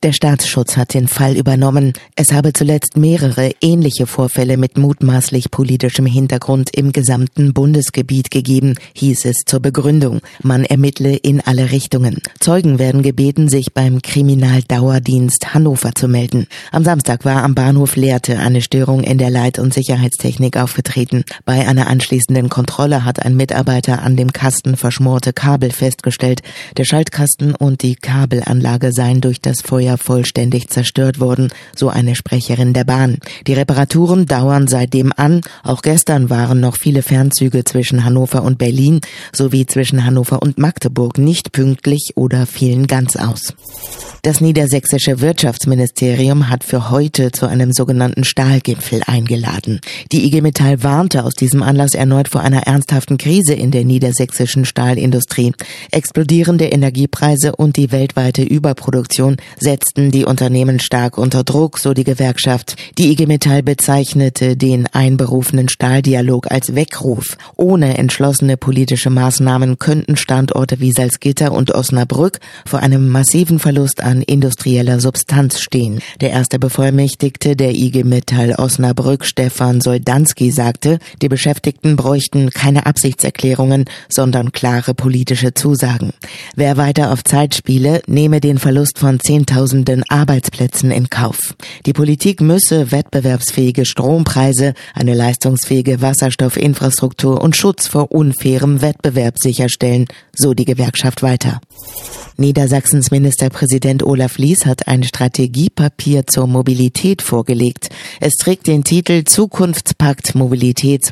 Der Staatsschutz hat den Fall übernommen. Es habe zuletzt mehrere ähnliche Vorfälle mit mutmaßlich politischem Hintergrund im gesamten Bundesgebiet gegeben, hieß es zur Begründung. Man ermittle in alle Richtungen. Zeugen werden gebeten, sich beim Kriminaldauerdienst Hannover zu melden. Am Samstag war am Bahnhof Lehrte eine Störung in der Leit- und Sicherheitstechnik aufgetreten. Bei einer anschließenden Kontrolle hat ein Mitarbeiter an dem Kasten verschmorte Kabel festgestellt. Der Schaltkasten und die Kabelanlage seien durch das Feuer vollständig zerstört worden, so eine Sprecherin der Bahn. Die Reparaturen dauern seitdem an. Auch gestern waren noch viele Fernzüge zwischen Hannover und Berlin sowie zwischen Hannover und Magdeburg nicht pünktlich oder fielen ganz aus. Das niedersächsische Wirtschaftsministerium hat für heute zu einem sogenannten Stahlgipfel eingeladen. Die IG Metall warnte aus diesem Anlass erneut vor einer ernsthaften Krise in der niedersächsischen Stahlindustrie. Explodierende Energiepreise und die weltweite Überproduktion setzten die Unternehmen stark unter Druck, so die Gewerkschaft. Die IG Metall bezeichnete den einberufenen Stahldialog als Weckruf. Ohne entschlossene politische Maßnahmen könnten Standorte wie Salzgitter und Osnabrück vor einem massiven Verlust an industrieller Substanz stehen. Der erste Bevollmächtigte der IG Metall Osnabrück, Stefan Soldanski, sagte, die Beschäftigten bräuchten keine Absichtserklärungen, sondern klare politische Zusagen. Wer weiter auf Zeit spiele, nehme den Verlust von Zehntausenden Arbeitsplätzen in Kauf. Die Politik müsse wettbewerbsfähige Strompreise, eine leistungsfähige Wasserstoffinfrastruktur und Schutz vor unfairem Wettbewerb sicherstellen, so die Gewerkschaft weiter. Niedersachsens Ministerpräsident Olaf Lies hat ein Strategiepapier zur Mobilität vorgelegt. Es trägt den Titel Zukunftspakt Mobilität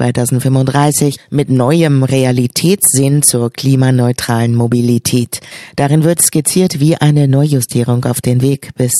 2035 mit neuem Realitätssinn zur klimaneutralen Mobilität. Darin wird skizziert, wie eine Neujustierung auf den Weg bis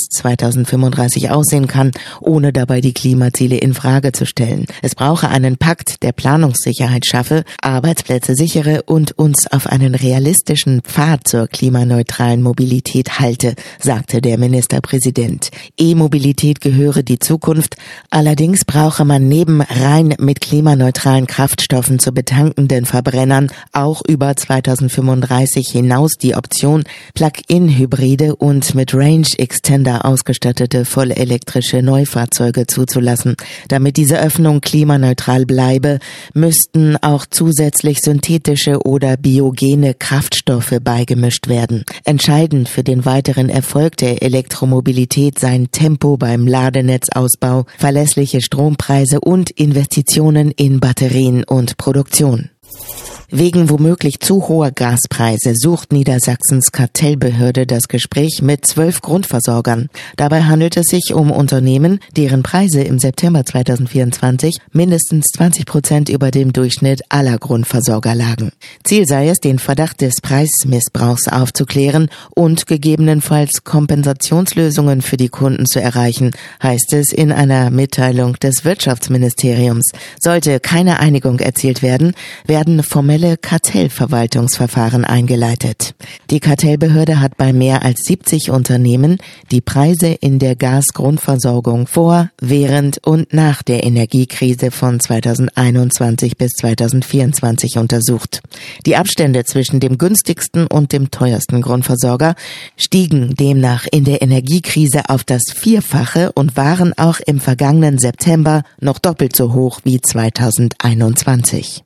2035 aussehen kann, ohne dabei die Klimaziele in Frage zu stellen. Es brauche einen Pakt, der Planungssicherheit schaffe, Arbeitsplätze sichere und uns auf einen realistischen Pfad zur klimaneutralen Mobilität halte, sagte der Ministerpräsident. E-Mobilität gehöre die Zukunft, allerdings brauche man neben rein mit klimaneutralen Kraftstoffen zu betankenden Verbrennern auch über 2035 hinaus die Option, Plug-in-Hybride und mit Range Extender ausgestattete vollelektrische Neufahrzeuge zuzulassen. Damit diese Öffnung klimaneutral bleibe, müssten auch zusätzlich synthetische oder biogene Kraftstoffe beigemischt werden. Entscheidend für den weiteren Erfolg der Elektromobilität seien Tempo beim Ladenetzausbau, verlässliche Strompreise und Investitionen in Batterien und Produktion. Wegen womöglich zu hoher Gaspreise sucht Niedersachsens Kartellbehörde das Gespräch mit 12 Grundversorgern. Dabei handelt es sich um Unternehmen, deren Preise im September 2024 mindestens 20% über dem Durchschnitt aller Grundversorger lagen. Ziel sei es, den Verdacht des Preismissbrauchs aufzuklären und gegebenenfalls Kompensationslösungen für die Kunden zu erreichen, heißt es in einer Mitteilung des Wirtschaftsministeriums. Sollte keine Einigung erzielt werden, werden formelle Kartellverwaltungsverfahren eingeleitet. Die Kartellbehörde hat bei mehr als 70 Unternehmen die Preise in der Gasgrundversorgung vor, während und nach der Energiekrise von 2021 bis 2024 untersucht. Die Abstände zwischen dem günstigsten und dem teuersten Grundversorger stiegen demnach in der Energiekrise auf das Vierfache und waren auch im vergangenen September noch doppelt so hoch wie 2021.